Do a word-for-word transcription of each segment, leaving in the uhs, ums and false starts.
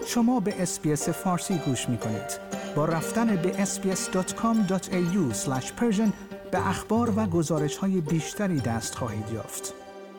شما به اس‌بی‌اس فارسی گوش می‌کنید. با رفتن به اس بی اس دات کام دات ای یو اسلش پرشن به اخبار و گزارش‌های بیشتری دست خواهید یافت.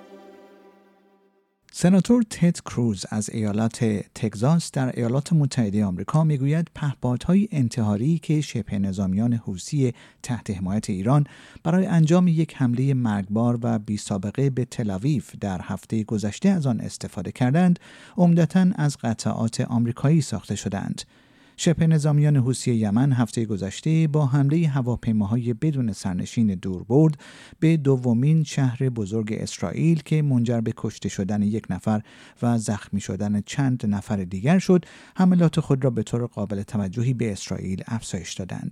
سناتور تد کروز از ایالت تگزاس در ایالات متحده آمریکا میگوید پهپادهای انتحاری که شبه نظامیان حوثی تحت حمایت ایران برای انجام یک حمله مرگبار و بی سابقه به تل‌آویو در هفته گذشته از آن استفاده کردند، عمدتاً از قطعات آمریکایی ساخته شدند. شبه نظامیان حوثی یمن هفته گذشته با حمله هواپیماهای بدون سرنشین دوربرد به دومین شهر بزرگ اسرائیل که منجر به کشته شدن یک نفر و زخمی شدن چند نفر دیگر شد، حملات خود را به طور قابل توجهی به اسرائیل افزایش دادند.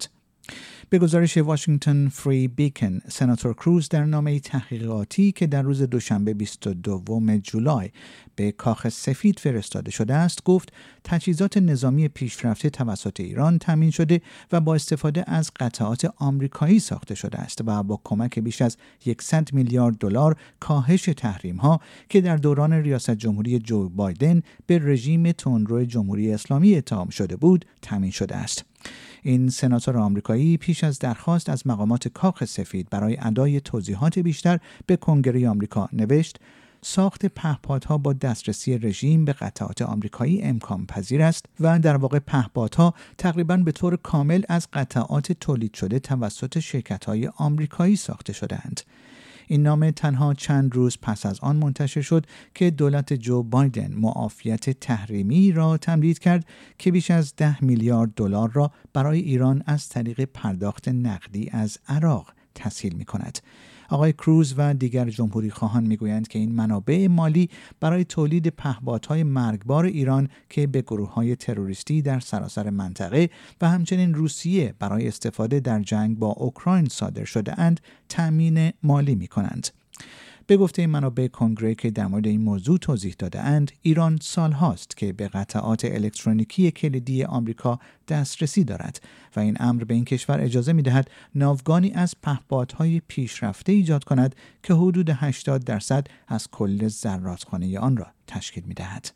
به گزارش واشنگتن فری بیکن، سناتور کروز در نامه تحقیقاتی که در روز دوشنبه بیست و دوم جولای به کاخ سفید فرستاده شده است، گفت تجهیزات نظامی پیشرفته توسط ایران تامین شده و با استفاده از قطعات آمریکایی ساخته شده است و با کمک بیش از صد میلیارد دلار کاهش تحریم‌ها که در دوران ریاست جمهوری جو بایدن به رژیم تندرو جمهوری اسلامی اتهام شده بود، تامین شده است. این سناتور آمریکایی پیش از درخواست از مقامات کاخ سفید برای ادای توضیحات بیشتر به کنگره آمریکا نوشت: ساخت پهپادها با دسترسی رژیم به قطعات آمریکایی امکان پذیر است و در واقع پهپادها تقریباً به طور کامل از قطعات تولید شده توسط شرکت‌های آمریکایی ساخته شده‌اند. این نامه تنها چند روز پس از آن منتشر شد که دولت جو بایدن معافیت تحریمی را تمدید کرد که بیش از ده میلیارد دلار را برای ایران از طریق پرداخت نقدی از عراق تسهیل می‌کند. آقای کروز و دیگر جمهوری خواهان میگویند که این منابع مالی برای تولید پهپادهای مرگبار ایران که به گروه‌های تروریستی در سراسر منطقه و همچنین روسیه برای استفاده در جنگ با اوکراین صادر شده اند تأمین مالی می‌کنند. به گفته منابع کنگره که در مورد این موضوع توضیح داده اند، ایران سال هاست که به قطعات الکترونیکی کلیدی آمریکا دسترسی دارد و این امر به این کشور اجازه می‌دهد ناوگانی از پهپادهای پیشرفته ایجاد کند که حدود هشتاد درصد از کل ذراتخانه آن را تشکیل می‌دهد.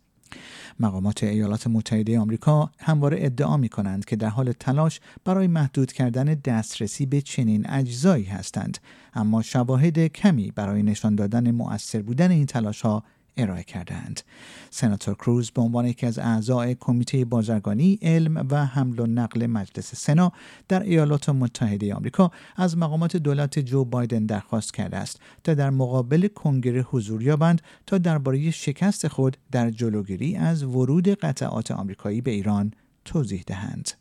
مقامات ایالات متحده آمریکا همواره ادعا می‌کنند که در حال تلاش برای محدود کردن دسترسی به چنین اجزایی هستند، اما شواهد کمی برای نشان دادن مؤثر بودن این تلاش‌ها ارائه کردند. سناتور کروز به عنوان یکی از اعضای کمیته بازرگانی، علم و حمل و نقل مجلس سنا در ایالات متحده آمریکا از مقامات دولت جو بایدن درخواست کرده است تا در مقابل کنگره حضور یابند تا درباره شکست خود در جلوگیری از ورود قطعات آمریکایی به ایران توضیح دهند.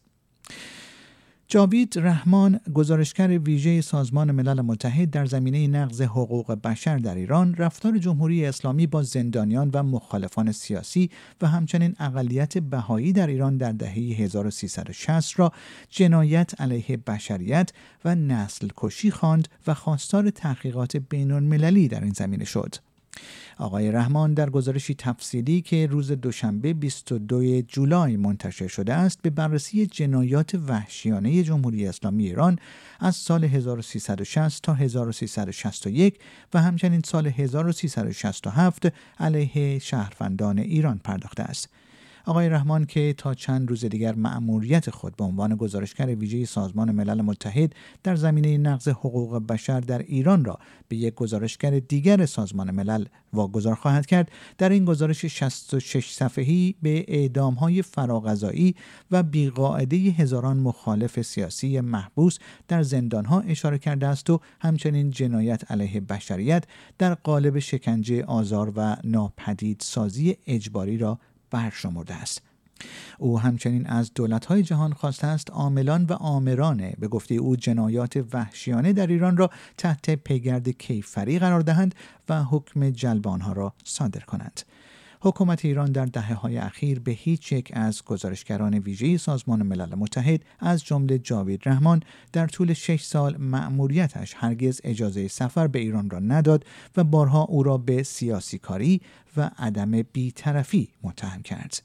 جاوید رحمان، گزارشگر ویژه سازمان ملل متحد در زمینه نقض حقوق بشر در ایران، رفتار جمهوری اسلامی با زندانیان و مخالفان سیاسی و همچنین اقلیت بهایی در ایران در دهه هزار و سیصد و شصت را جنایت علیه بشریت و نسل کشی خواند و خواستار تحقیقات بین‌المللی در این زمینه شد. آقای رحمان در گزارشی تفصیلی که روز دوشنبه بیست و دوم جولای منتشر شده است به بررسی جنایات وحشیانه جمهوری اسلامی ایران از سال هزار و سیصد و شصت تا هزار و سیصد و شصت و یک و همچنین سال هزار و سیصد و شصت و هفت علیه شهروندان ایران پرداخته است. آقای رحمان که تا چند روز دیگر مأموریت خود به عنوان گزارشگر ویژه سازمان ملل متحد در زمینه نقض حقوق بشر در ایران را به یک گزارشگر دیگر سازمان ملل واگذار خواهد کرد، در این گزارش شصت و شش صفحه‌ای به اعدام‌های فراقضایی و بی‌قاعده هزاران مخالف سیاسی محبوس در زندان‌ها اشاره کرده است و همچنین جنایت علیه بشریت در قالب شکنجه، آزار و ناپدید سازی اجباری را برشمرده است. او همچنین از دولت‌های جهان خواسته است عاملان و آمران به گفته او جنایات وحشیانه در ایران را تحت پیگرد کیفری قرار دهند و حکم جلب آنها را صادر کنند. حکومت ایران در دهه‌های اخیر به هیچ یک از گزارشگران ویژه سازمان ملل متحد از جمله جاوید رحمان در طول شش سال مأموریتش هرگز اجازه سفر به ایران را نداد و بارها او را به سیاسی کاری و عدم بی‌طرفی متهم کرد.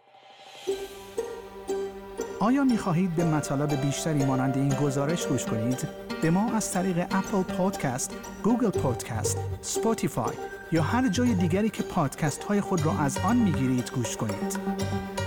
آیا می‌خواهید به مطالب بیشتری مانند این گزارش گوش کنید؟ به ما از طریق اپل پادکست، گوگل پادکست، اسپاتیفای یا هر جای دیگری که پادکست های خود را از آن میگیرید گوش کنید.